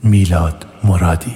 میلاد مرادی.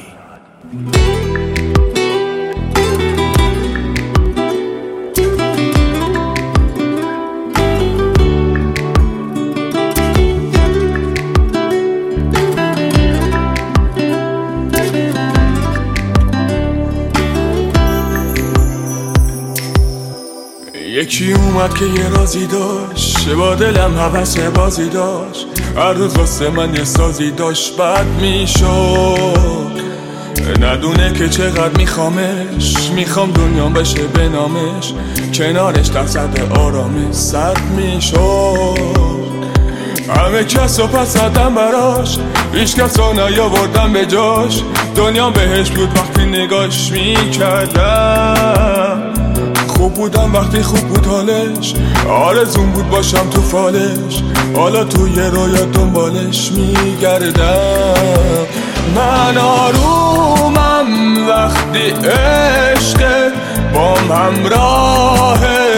یکی اومد که یه رازی داشت، با دلم هوس بازی داشت. هر روز واسه من یه سازی داشت، بد میشد ندونه که چقدر میخوامش. میخوام دنیام بشه به نامش، کنارش دست آرامش سد میشد. همه کس و پس زدم براش، هیچ کس رو نیاوردم به جاش. دنیام بهش بود وقتی نگاش میکردم. خوب بودم وقتی خوب بود حالش، آرزون بود باشم تو فالش. حالا توی رویا دنبالش میگردم. من آرومم وقتی عشق بام همراه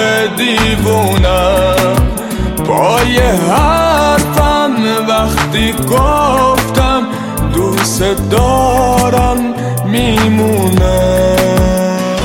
دیوونم. با یه حرفم وقتی گفتم دوست دارم میمونم.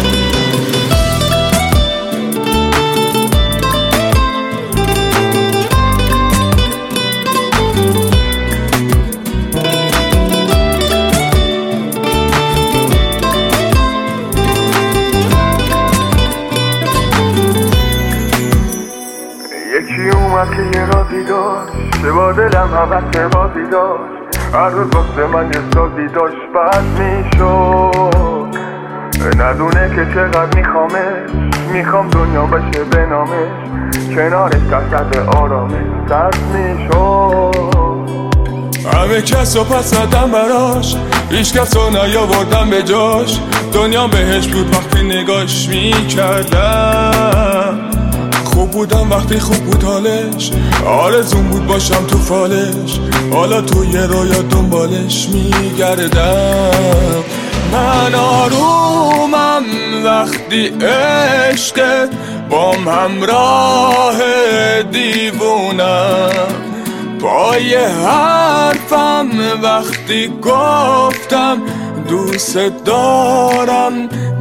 یکی اومد که یه رازی داشت، با دلم هوس بازی داشت. هر روز واسه من یه سازی داشت، بد میشد ندونه که چقدر میخوامش. میخوام دنیا بشه به نامش، کنارش دست آرامش سرد میشد. همه کس رو پس زدم براش، هیچ کس رو نیاوردم به جاش. دنیا بهش بود وقتی نگاش میکردم. خوب بودم وقتی خوب بود حالش، آرزون بود باشم تو فالش. حالا توی رویا دنبالش میگردم. من آرومم وقتی عشق بام همراه دیوونم. با یه حرفم وقتی گفتم دوست دارم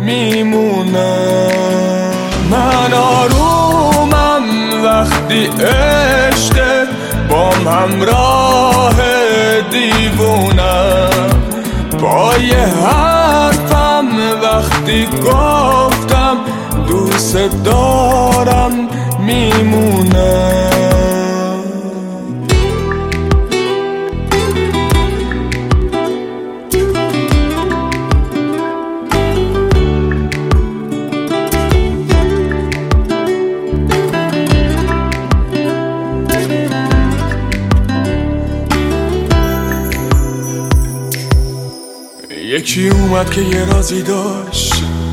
میمونم. من آرومم وقتی عشق بام همراه دیوونم. با یه حرفم وقتی گفتم دوست دارم میمونم. یکی اومد که یه رازی داشت،